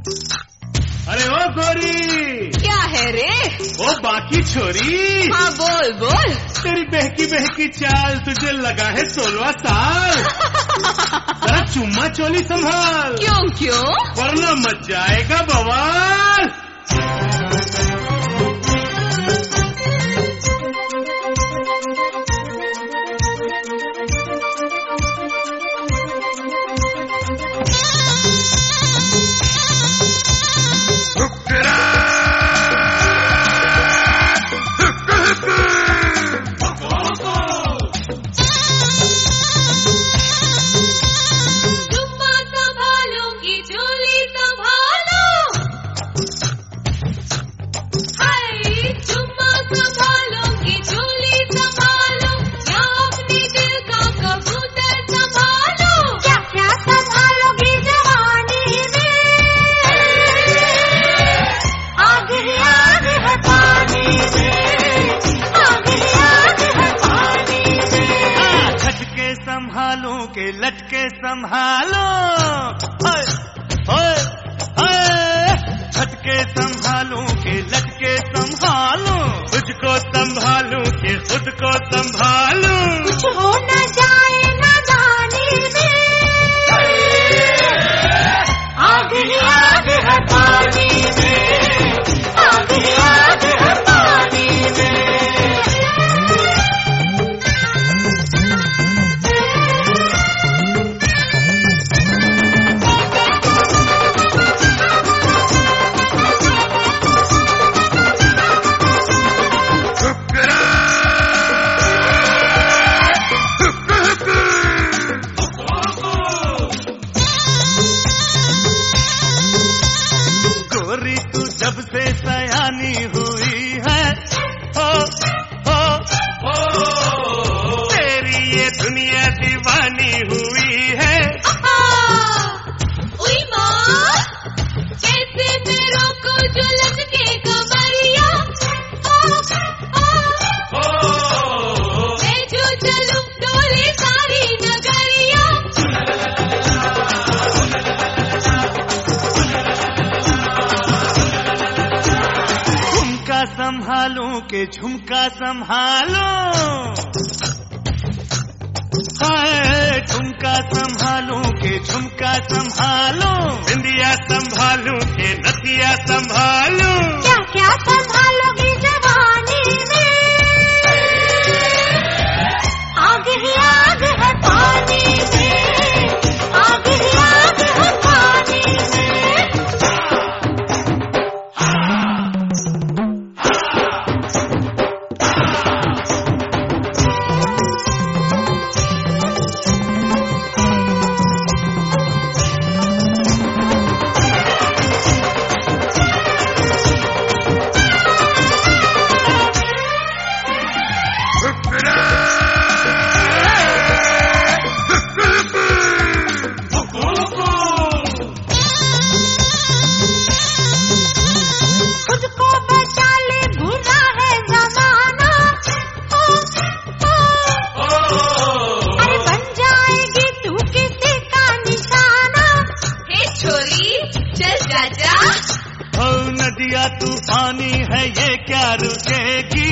अरे ओ गोरी, क्या है रे? ओ बाकी छोरी। हाँ बोल बोल। तेरी बहकी बहकी चाल तुझे लगा है 16वां साल। जरा चुम्मा चोली संभाल। क्यों क्यों? वरना मच जाएगा बवाल। संभालो के लटके संभालो, झटके संभालो के लटके संभालो, तुझको संभालो के खुद को संभालो। कुछ हो न जाए नादानी में, आग ही आग है पानी में, आग ही आग है पानी में। जब से सयानी हुई है, तेरी ये दुनिया दीवानी हुई है। उई माँ, कैसे मेरों को जो लटके कमरिया, मैं जो चलूं डोले सारी नगरिया। संभालो के झुमका संभालो, हाय झुमका संभालो के झुमका संभालो, बिंदिया संभालो के नथिया संभालो। क्या क्या संभालोगी जवानी में, आग ही आग है पानी में, आग ही आग है पानी में। नदिया तूफानी है ये क्या रुकेगी,